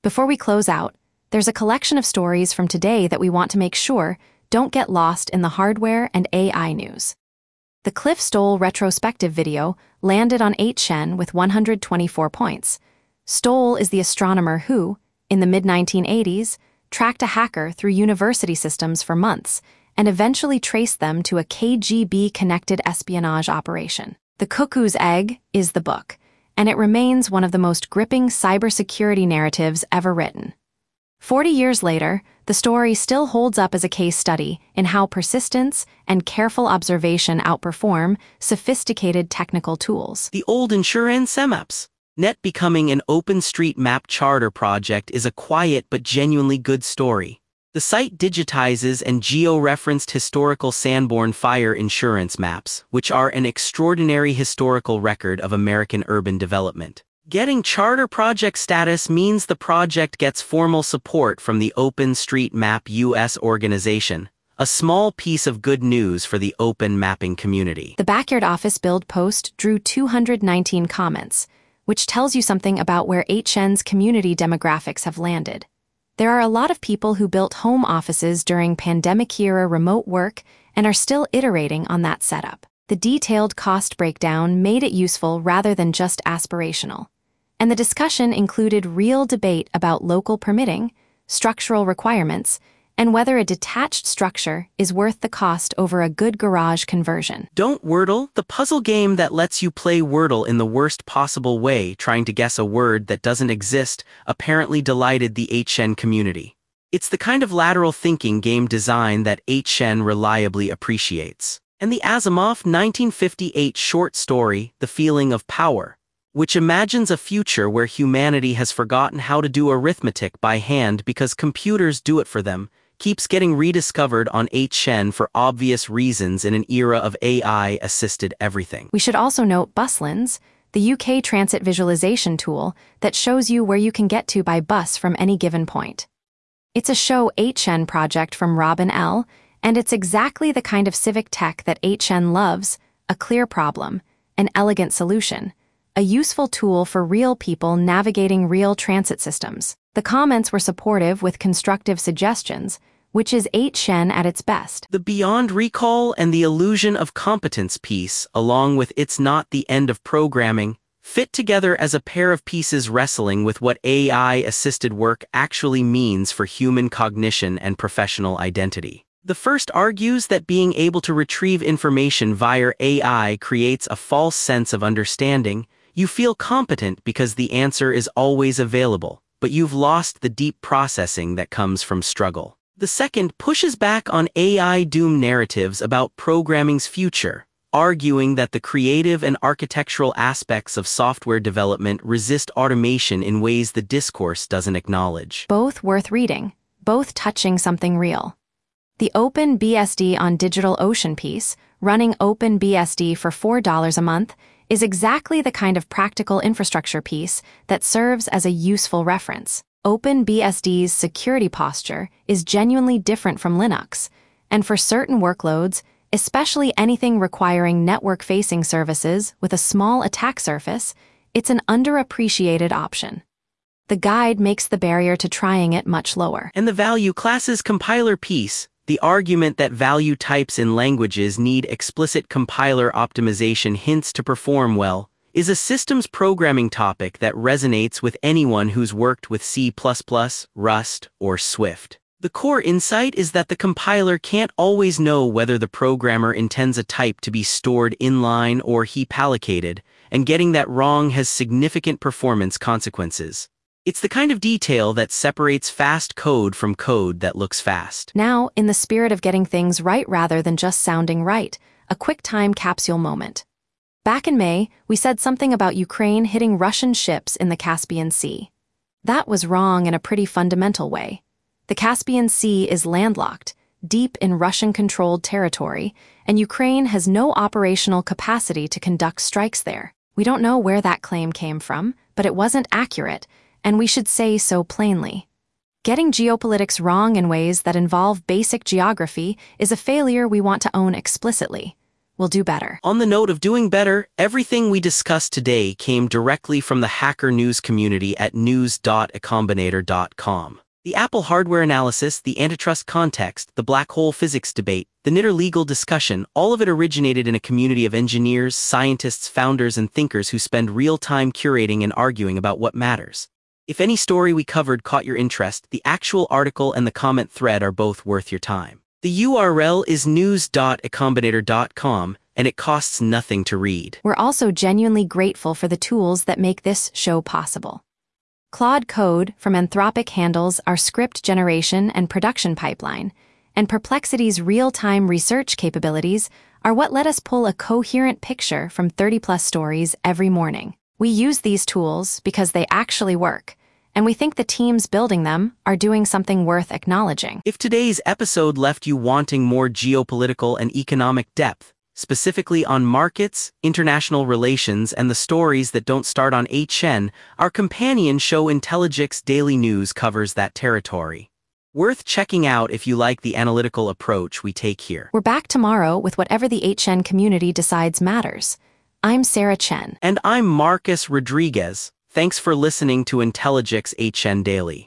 Before we close out, there's a collection of stories from today that we want to make sure don't get lost in the hardware and AI news. The Cliff Stoll retrospective video landed on 8chan with 124 points. Stoll is the astronomer who, in the mid-1980s, tracked a hacker through university systems for months and eventually traced them to a KGB-connected espionage operation. The Cuckoo's Egg is the book, and it remains one of the most gripping cybersecurity narratives ever written. 40 years later, the story still holds up as a case study in how persistence and careful observation outperform sophisticated technical tools. The old insurance maps. Net becoming an OpenStreetMap charter project is a quiet but genuinely good story. The site digitizes and geo-referenced historical Sanborn fire insurance maps, which are an extraordinary historical record of American urban development. Getting charter project status means the project gets formal support from the OpenStreetMap US organization, a small piece of good news for the open mapping community. The Backyard Office build post drew 219 comments, which tells you something about where 8chan's community demographics have landed. There are a lot of people who built home offices during pandemic-era remote work and are still iterating on that setup. The detailed cost breakdown made it useful rather than just aspirational. And the discussion included real debate about local permitting, structural requirements, and whether a detached structure is worth the cost over a good garage conversion. Don't Wordle, the puzzle game that lets you play Wordle in the worst possible way, trying to guess a word that doesn't exist, apparently delighted the 8chan community. It's the kind of lateral thinking game design that 8chan reliably appreciates. And the Asimov 1958 short story, The Feeling of Power, which imagines a future where humanity has forgotten how to do arithmetic by hand because computers do it for them, keeps getting rediscovered on 8chan for obvious reasons in an era of AI-assisted everything. We should also note Buslins, the UK transit visualization tool that shows you where you can get to by bus from any given point. It's a Show 8chan project from Robin L., and it's exactly the kind of civic tech that 8chan loves: a clear problem, an elegant solution, a useful tool for real people navigating real transit systems. The comments were supportive with constructive suggestions, which is 8chan at its best. The Beyond Recall and the Illusion of Competence piece, along with It's Not the End of Programming, fit together as a pair of pieces wrestling with what AI-assisted work actually means for human cognition and professional identity. The first argues that being able to retrieve information via AI creates a false sense of understanding. You feel competent because the answer is always available, but you've lost the deep processing that comes from struggle. The second pushes back on AI doom narratives about programming's future, arguing that the creative and architectural aspects of software development resist automation in ways the discourse doesn't acknowledge. Both worth reading, both touching something real. The OpenBSD on DigitalOcean piece, running OpenBSD for $4 a month, is exactly the kind of practical infrastructure piece that serves as a useful reference. OpenBSD's security posture is genuinely different from Linux, and for certain workloads, especially anything requiring network-facing services with a small attack surface, it's an underappreciated option. The guide makes the barrier to trying it much lower. And the value classes compiler piece, the argument that value types in languages need explicit compiler optimization hints to perform well, is a systems programming topic that resonates with anyone who's worked with C++, Rust, or Swift. The core insight is that the compiler can't always know whether the programmer intends a type to be stored inline or heap allocated, and getting that wrong has significant performance consequences. It's the kind of detail that separates fast code from code that looks fast. Now, in the spirit of getting things right rather than just sounding right, a quick time capsule moment. Back in May, we said something about Ukraine hitting Russian ships in the Caspian Sea. That was wrong in a pretty fundamental way. The Caspian Sea is landlocked, deep in Russian-controlled territory, and Ukraine has no operational capacity to conduct strikes there. We don't know where that claim came from, but it wasn't accurate, and we should say so plainly. Getting geopolitics wrong in ways that involve basic geography is a failure we want to own explicitly. will do better. On the note of doing better, everything we discussed today came directly from the hacker news community at news.ecombinator.com. The Apple hardware analysis, the antitrust context, the black hole physics debate, the Knitter legal discussion, all of it originated in a community of engineers, scientists, founders, and thinkers who spend real time curating and arguing about what matters. If any story we covered caught your interest, the actual article and the comment thread are both worth your time. The URL is news.ecombinator.com, and it costs nothing to read. We're also genuinely grateful for the tools that make this show possible. Claude Code from Anthropic handles our script generation and production pipeline, and Perplexity's real-time research capabilities are what let us pull a coherent picture from 30-plus stories every morning. We use these tools because they actually work, and we think the teams building them are doing something worth acknowledging. If today's episode left you wanting more geopolitical and economic depth, specifically on markets, international relations, and the stories that don't start on HN, our companion show Intelligix Daily News covers that territory. Worth checking out if you like the analytical approach we take here. We're back tomorrow with whatever the HN community decides matters. I'm Sarah Chen. And I'm Marcus Rodriguez. Thanks for listening to Intelligix HN Daily.